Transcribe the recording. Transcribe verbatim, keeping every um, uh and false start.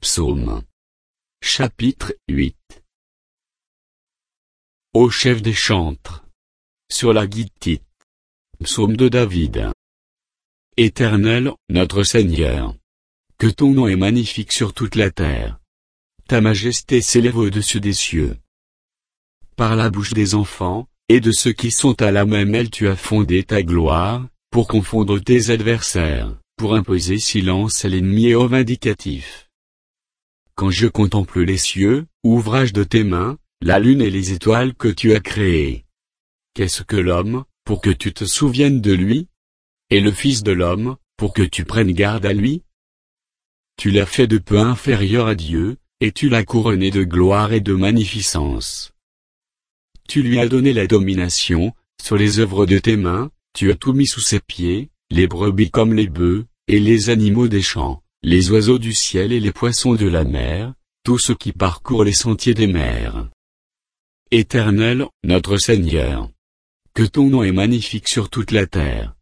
Psaumes. Chapitre huit. Ô chef des chantres. Sur la guitite. Psaume de David. Éternel, notre Seigneur. Que ton nom est magnifique sur toute la terre. Ta majesté s'élève au-dessus des cieux. Par la bouche des enfants, et de ceux qui sont à la même aile tu as fondé ta gloire, pour confondre tes adversaires, pour imposer silence à l'ennemi et au vindicatif. Quand je contemple les cieux, ouvrage de tes mains, la lune et les étoiles que tu as créées. Qu'est-ce que l'homme, pour que tu te souviennes de lui? Et le Fils de l'homme, pour que tu prennes garde à lui? Tu l'as fait de peu inférieur à Dieu, et tu l'as couronné de gloire et de magnificence. Tu lui as donné la domination, sur les œuvres de tes mains, tu as tout mis sous ses pieds, les brebis comme les bœufs, et les animaux des champs, les oiseaux du ciel et les poissons de la mer, tout ce qui parcourt les sentiers des mers. Éternel, notre Seigneur. Que ton nom est magnifique sur toute la terre.